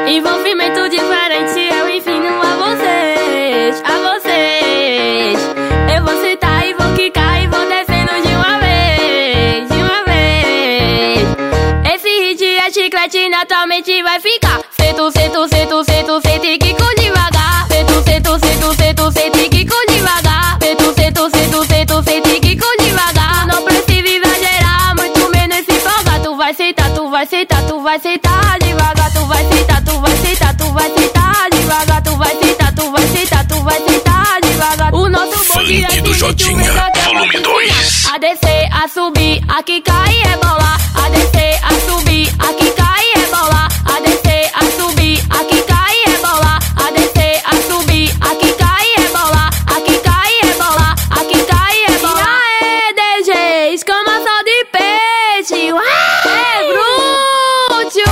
Envolvimento diferente eu ensino a vocês, a vocês. Eu vou sentar e vou quicar e vou descendo de uma vez, de uma vez. Esse hit é chiclete, naturalmente vai ficar. Sento, sento, sento, sento, sento e quico devagar. Sento, sento, sento, sento, sento e quico devagar. Sento, sento, sento, sento, sento e quico devagar. Não precisa exagerar, muito menos se empolgar. Tu vai sentar, tu vai sentar, tu vai sentar devagar. Tu vai sentar, tu vai sentar, tu vai sentar devagar. Tu vai sentar, tu vai sentar, tu vai sentar devagar. O nosso bonde é do Jotinha, volume 2. A descer, a subir, a quicar e rebolar. A descer, a subir, a quicar e rebolar. A descer, a subir, a quicar e rebolar. A descer, a subir, a quicar e rebolar. A quicar e rebolar, a quicar e rebolar. E aí, DG, escama só de peixe. É bruto.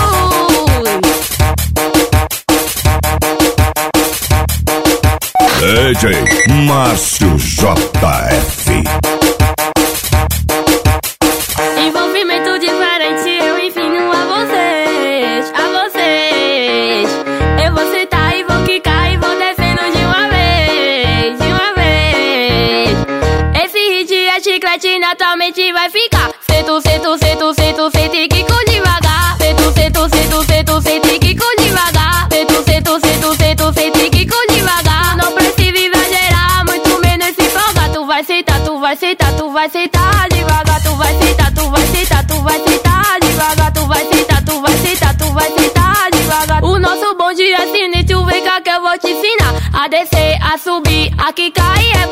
DJ Márcio JF. Envolvimento diferente eu ensino a vocês, a vocês. Eu vou sentar e vou quicar e vou descendo de uma vez, de uma vez. Esse hit é chiclete, naturalmente vai ficar. Sento, sento, sento, sento, sento e quico devagar. Sento, sento, sento, sento, sento e quico devagar. Sento, sento, sento, sento, sento e quico devagar. Não precisa exagerar, muito menos se empolgar. Tu vai sentar, tu vai sentar, tu vai sentar devagar. Tu vai sentar, tu vai sentar, tu vai sentar devagar. Tu vai sentar, tu vai sentar, tu vai sentar devagar. O nosso bonde é sinistro, vem cá que eu vou te ensinar. A descer, a subir, a quicar e